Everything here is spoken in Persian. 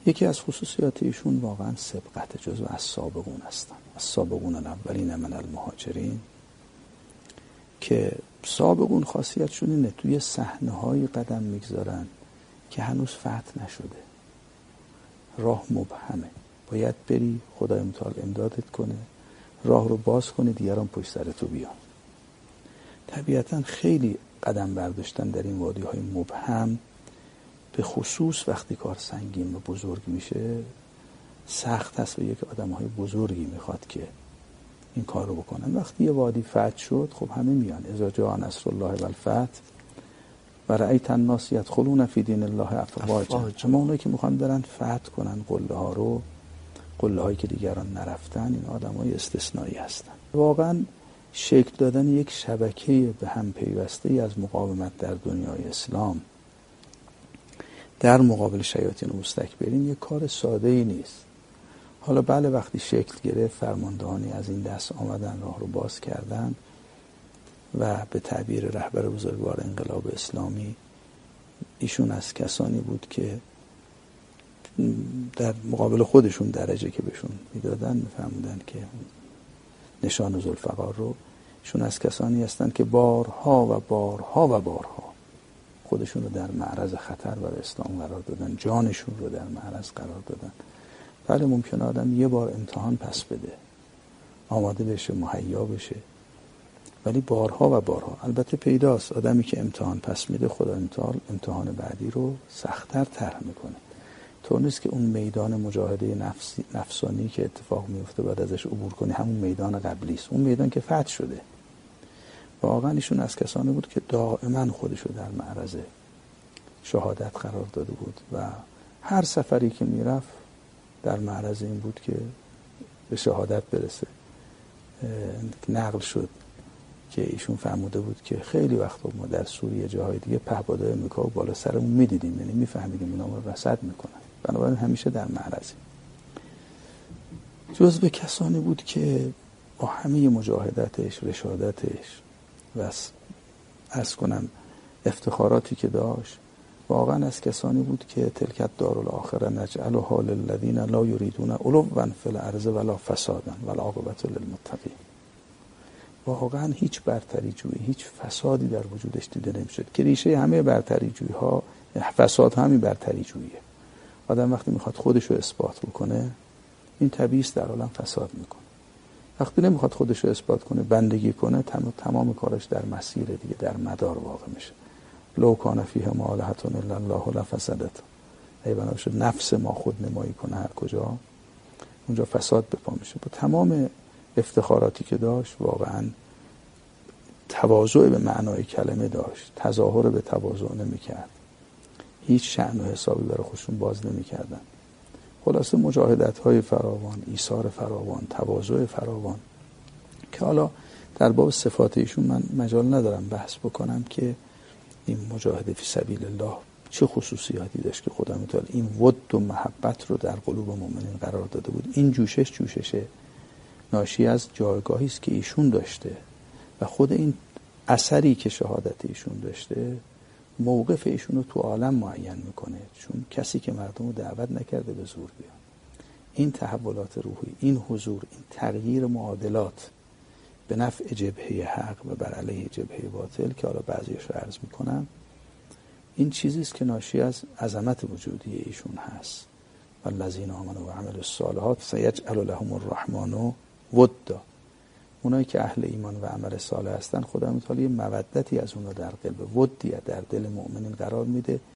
یکی از خصوصیات ایشون واقعا سبقت، جزو از سابقون هستن، از سابقون الاولین من المهاجرین، که سابقون خاصیتشون اینه توی صحنه‌های قدم میگذارن که هنوز فتح نشده، راه مبهمه، باید بری، خدای متعال امدادت کنه، راه رو باز کنه، دیگران پشت سر تو بیان. طبیعتاً خیلی قدم برداشتن در این وادی‌های مبهم، به خصوص وقتی کار سنگین و بزرگ میشه، سخت هست و یک آدم‌های بزرگی میخواد که این کار رو بکنن. وقتی یه وادی فتح شد، خب همه میان. اذا جاء نصر الله و الفتح و رأیت الناس یدخلون فی دین الله افواجا. اما اونایی که میخوان برن فتح کنن قله ها رو، قله هایی که دیگران نرفتن، این آدمای استثنایی هستن. واقعا شکل دادن یک شبکه به هم پیوسته ای از مقاومت در دنیای اسلام در مقابل شیاطین و مستکبرین یک کار ساده ای نیست. حالا بله، وقتی شکل گرفت، فرماندهانی از این دست آمدن، راه رو باز کردن و به تعبیر رهبر بزرگوار انقلاب اسلامی، ایشون از کسانی بود که در مقابل خودشون درجه که بهشون میدادن میفهمودن که نشان ذوالفقار رو، ایشون از کسانی هستند که بارها و بارها و بارها خودشون رو در معرض خطر برای اسلام قرار دادن، جانشون رو در معرض قرار دادن. بله، ممکنه آدم یه بار امتحان پس بده، آماده بشه، مهیا بشه، ولی بارها و بارها. البته پیداست آدمی که امتحان پس میده، خدا امتحان بعدی رو سخت‌تر طرح میکنه. طور نیست که اون میدان مجاهده نفسانی که اتفاق میفته بعد ازش عبور کنی همون میدان قبلی است، اون میدان که فتح شده. واقعا ایشون از کسانی بود که دائما خودشو در معرض شهادت قرار داده بود و هر سفری که میرفت در معرض این بود که به شهادت برسه. نقل شد که ایشون فرموده بود که خیلی وقتا ما در سوریه جاهای دیگه پهپادهای امریکا و بالا سرمون میدیدیم، یعنی میفهمیدیم اونا رو رصد میکنن، بنابراین همیشه در معرضیم. جزو کسانی بود که با همه مجاهدتش، رشادتش و عرض کنم افتخاراتی که داشت، واقعا از کسانی بود که تلک دارالآخرة نجعلها للذین لا یریدون علوا فی الارض ولا فسادا والعاقبة للمتقین. واقعا هیچ برتری جویی، هیچ فسادی در وجودش دیده نمیشد که ریشه همه برتری جویی ها، فساد همین برتری جوییه. آدم وقتی میخواد خودش رو اثبات بکنه، این طبیعی است در عالم فساد میکنه. وقتی نمیخواد خودش رو اثبات کنه، بندگی کنه، تمام کارش در مسیر دیگه، در مدار واقع میشه. لو کان فیهما آلهة الا الله لفسدتا. ای بنا شد نفس ما خود نمایی کنه هر کجا، اونجا فساد به پا میشه. با تمام افتخاراتی که داشت، واقعا تواضع به معنای کلمه داشت، تظاهر به تواضع نمیکرد، هیچ شأن و حسابی برای خودشون باز نمیکردن. خلاصه مجاهدت‌های فراوان، ایثار فراوان، تواضع فراوان که حالا در باب صفات ایشون من مجال ندارم بحث بکنم که این مجاهده فی سبیل الله چه خصوصیاتی داشت که خدا متعال این ود و محبت رو در قلوب مؤمنین قرار داده بود. این جوشش ناشی از جایگاهی است که ایشون داشته و خود این اثری که شهادت ایشون داشته موقف ایشون رو تو عالم معین میکنه، چون کسی که مردم رو دعوت نکرده به زور بیان. این تحولات روحی، این حضور، این تغییر معادلات به نفع جبهه حق و بر علیه جبهه باطل که حالا بعضیش رو عرض میکنم، این چیزی است که ناشی از عظمت وجودی ایشون هست. والذین آمنوا و عملوا الصالحات سیجعل لهم الرحمن ودا. اونایی که اهل ایمان و عمل صالح هستن، خدا متعال یه مودتی از اونها در قلب، ودی در دل مؤمنین قرار میده